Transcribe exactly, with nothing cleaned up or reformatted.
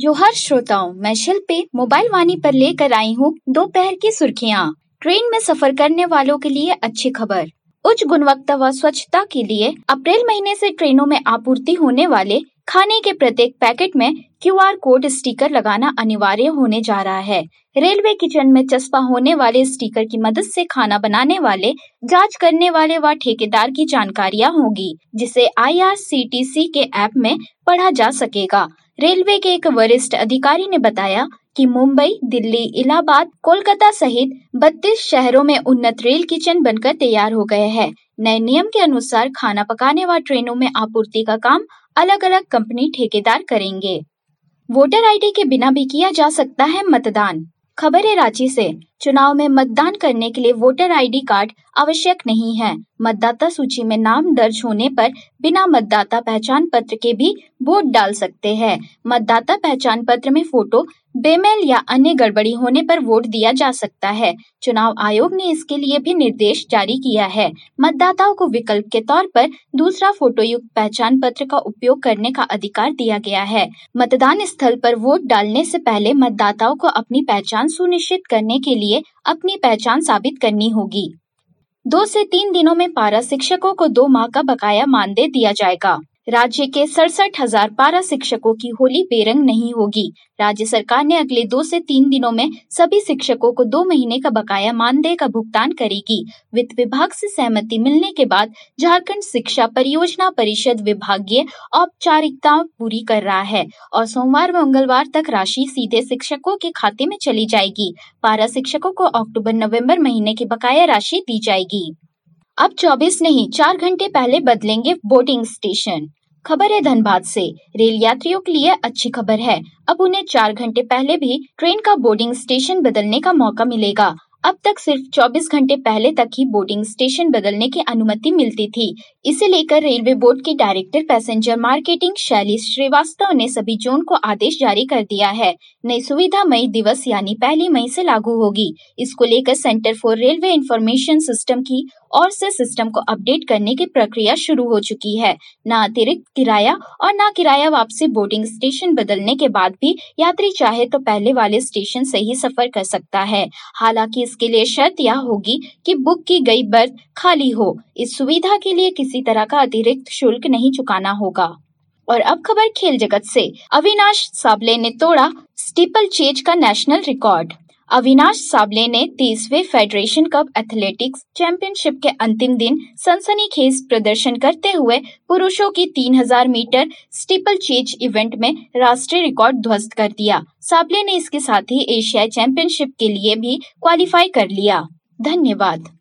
जोहार श्रोताओं, मैं शिल्पी मोबाइल वाणी पर लेकर आई हूँ दोपहर की सुर्खियाँ। ट्रेन में सफर करने वालों के लिए अच्छी खबर। उच्च गुणवत्ता व स्वच्छता के लिए अप्रैल महीने से ट्रेनों में आपूर्ति होने वाले खाने के प्रत्येक पैकेट में क्यू आर कोड स्टिकर लगाना अनिवार्य होने जा रहा है। रेलवे किचन में चस्पा होने वाले स्टिकर की मदद से खाना बनाने वाले, जांच करने वाले व ठेकेदार की जानकारियां होगी, जिसे I R C T C के ऐप में पढ़ा जा सकेगा। रेलवे के एक वरिष्ठ अधिकारी ने बताया कि मुंबई, दिल्ली, इलाहाबाद, कोलकाता सहित बत्तीस शहरों में उन्नत रेल किचन बनकर तैयार हो गए हैं। नए नियम के अनुसार खाना पकाने व ट्रेनों में आपूर्ति का काम अलग अलग कंपनी ठेकेदार करेंगे। वोटर आई डी के बिना भी किया जा सकता है मतदान। खबर है रांची से। चुनाव में मतदान करने के लिए वोटर आई डी कार्ड आवश्यक नहीं है। मतदाता सूची में नाम दर्ज होने पर बिना मतदाता पहचान पत्र के भी वोट डाल सकते हैं। मतदाता पहचान पत्र में फोटो, बेमेल या अन्य गड़बड़ी होने पर वोट दिया जा सकता है। चुनाव आयोग ने इसके लिए भी निर्देश जारी किया है। मतदाताओं को विकल्प के तौर पर दूसरा फोटो युक्त पहचान पत्र का उपयोग करने का अधिकार दिया गया है। मतदान स्थल पर वोट डालने से पहले मतदाताओं को अपनी पहचान सुनिश्चित करने के लिए अपनी पहचान साबित करनी होगी। दो से तीन दिनों में पारा शिक्षकों को दो माह का बकाया मानदेय दिया जाएगा। राज्य के सड़सठ हजार पारा शिक्षकों की होली बेरंग नहीं होगी। राज्य सरकार ने अगले दो से तीन दिनों में सभी शिक्षकों को दो महीने का बकाया मानदेय का भुगतान करेगी। वित्त विभाग से सहमति मिलने के बाद झारखंड शिक्षा परियोजना परिषद विभागीय औपचारिकताएं पूरी कर रहा है और सोमवार व मंगलवार तक राशि सीधे शिक्षकों के खाते में चली जाएगी। पारा शिक्षकों को अक्टूबर नवम्बर महीने की बकाया राशि दी जाएगी। अब चौबीस नहीं, चार घंटे पहले बदलेंगे बोर्डिंग स्टेशन। खबर है धनबाद से। रेल यात्रियों के लिए अच्छी खबर है। अब उन्हें चार घंटे पहले भी ट्रेन का बोर्डिंग स्टेशन बदलने का मौका मिलेगा। अब तक सिर्फ चौबीस घंटे पहले तक ही बोर्डिंग स्टेशन बदलने की अनुमति मिलती थी। इसे लेकर रेलवे बोर्ड के director passenger marketing Shailesh Srivastava ने सभी जोन को आदेश जारी कर दिया है। नई सुविधा मई दिवस यानी पहली मई से लागू होगी। इसको लेकर centre for railway information system की ओर से सिस्टम को अपडेट करने की प्रक्रिया शुरू हो चुकी है। न अतिरिक्त किराया और न किराया वापसी बोर्डिंग स्टेशन बदलने के बाद भी यात्री चाहे तो पहले वाले स्टेशन से ही सफर कर सकता है। हालांकि इसके लिए शर्त यह होगी कि बुक की गई बर्थ खाली हो। इस सुविधा के लिए किसी तरह का अतिरिक्त शुल्क नहीं चुकाना होगा। और अब खबर खेल जगत से। अविनाश साबले ने तोड़ा स्टीपल चेज का नेशनल रिकॉर्ड। अविनाश साबले ने तीसवें फेडरेशन कप एथलेटिक्स चैंपियनशिप के अंतिम दिन सनसनीखेज प्रदर्शन करते हुए पुरुषों की तीन हज़ार मीटर स्टीपल चेज इवेंट में राष्ट्रीय रिकॉर्ड ध्वस्त कर दिया। साबले ने इसके साथ ही एशियाई चैंपियनशिप के लिए भी क्वालिफाई कर लिया। धन्यवाद।